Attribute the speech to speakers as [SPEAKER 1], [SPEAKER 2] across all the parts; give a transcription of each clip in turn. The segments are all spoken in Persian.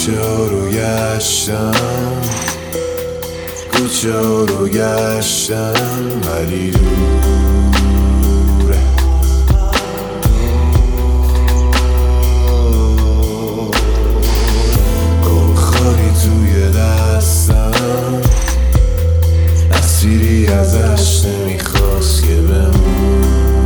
[SPEAKER 1] کوچه ها رو گشتم، کوچه ها رو گشتم ولی دوره. بخاری توی دستم، تصویری ازش نمیخواست که بمونه.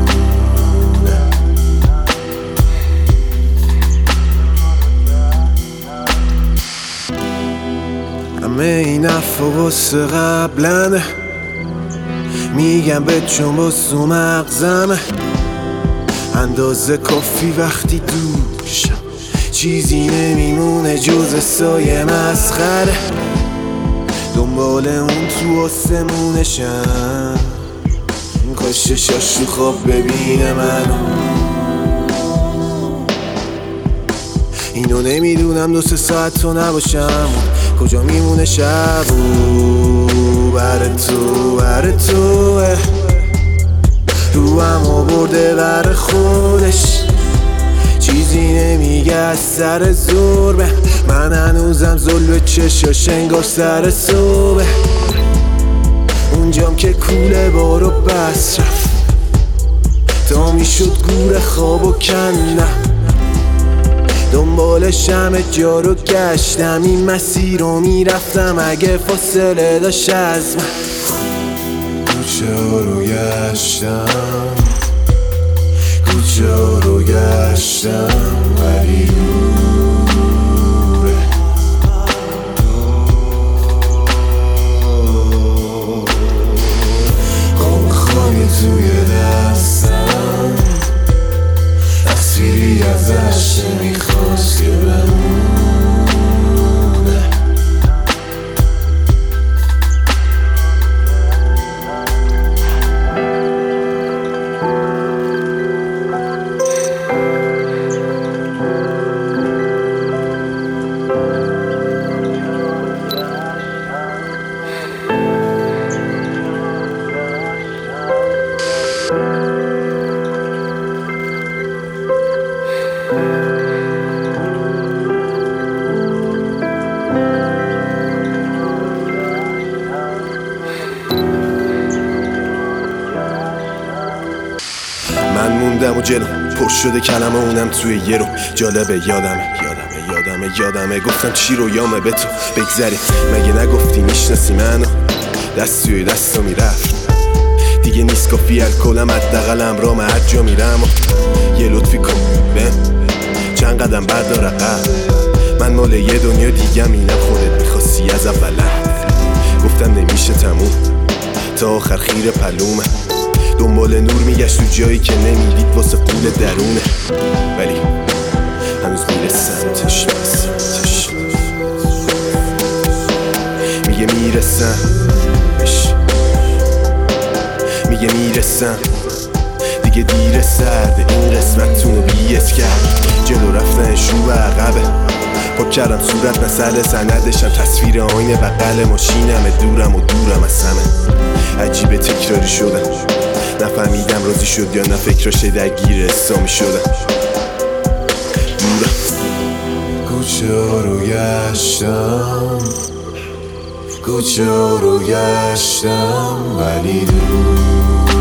[SPEAKER 1] همه این حرفا واسه قبلنه، میگم به چون واسه مغزمه. اندازه کافی وقتی دوشم، چیزی نمیمونه جز سایه مسخره. دنبال اون تو آسمونشم، کاش چشاش رو خواب ببینه منو. اینو نمیدونم 2-3 ساعت تو نباشم، کجا میمونه شب و بر توه. رو هم آورده بر خودش، چیزی نمیگه از سر زور به من. هنوزم ظلم چشاش انگار سر صبح، اونجام که کوله بارو بس رفت تا میشد گور خواب و کندم. دنبالش همه جا رو گشتم، این مسیر رو میرفتم اگه فاصله داشت از من. کوچه ها رو گشتم، کوچه ها رو گشتم ولی دوره. خامی توی دستم، تصویری ازش نمیخواست که بمونه. من موندم و جلو پر شده کلمه اونم توی یه رو. جالبه یادمه گفتم چی رو یامه به تو بگذری. مگه نگفتی میشناسی منو؟ دست توی دستو میرفت دیگه نیست کافی الکلم، حداقلم رام هر جا میرم. یه لطفی کن بهم چند قدم بردار عقب، من مال یه دنیا دیگم، اینم خودت میخواستی از اولم. گفتم نمیشه تموم تا آخر خیر پلومه، دنبال نور میگشت تو جایی که نمیدید واسه پول درونه. ولی هنوز میره سمتش، میگه میرسم دیگه دیر سرده این قسمتونو بیت کرد. جلو رفتنش رو عقبه، پاک کردم صورت مسئله سندشم، تصویر آینه بغل ماشینمه. دورم از همه عجیبه تکراری شدم، نفهمیدم راضی شد یا نه فکراش درگیر اسامی شدم. دورم کوچه ها رو گشتم، کوچه ها رو گشتم ولی دور.